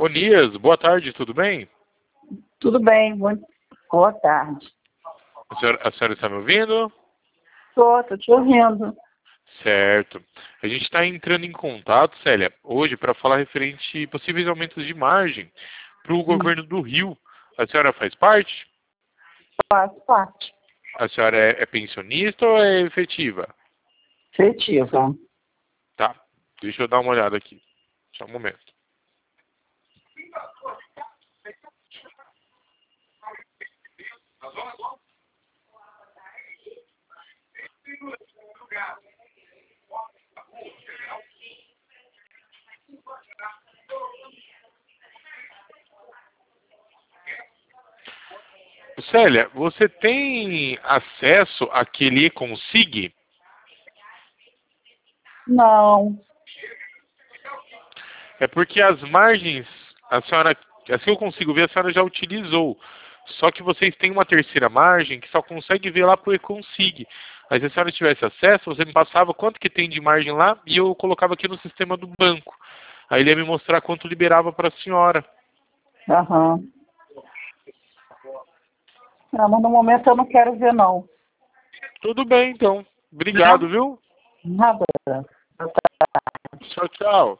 Onias, boa tarde, tudo bem? Tudo bem, boa tarde. A senhora está me ouvindo? Tô te ouvindo. Certo. A gente está entrando em contato, Célia, hoje para falar referente a possíveis aumentos de margem para o governo do Rio. A senhora faz parte? Faço parte. A senhora é pensionista ou é efetiva? Efetiva. Tá, deixa eu dar uma olhada aqui. Só um momento. Célia, você tem acesso àquele Consig? Não. É porque as margens, a senhora, assim eu consigo ver, a senhora já utilizou. Só que vocês têm uma terceira margem que só consegue ver lá por Econsig. Mas se a senhora tivesse acesso, você me passava quanto que tem de margem lá e eu colocava aqui no sistema do banco. Aí ele ia me mostrar quanto liberava para a senhora. Aham. Não, mas no momento eu não quero ver, não. Tudo bem, então. Obrigado, viu? Nada. Tchau, tchau.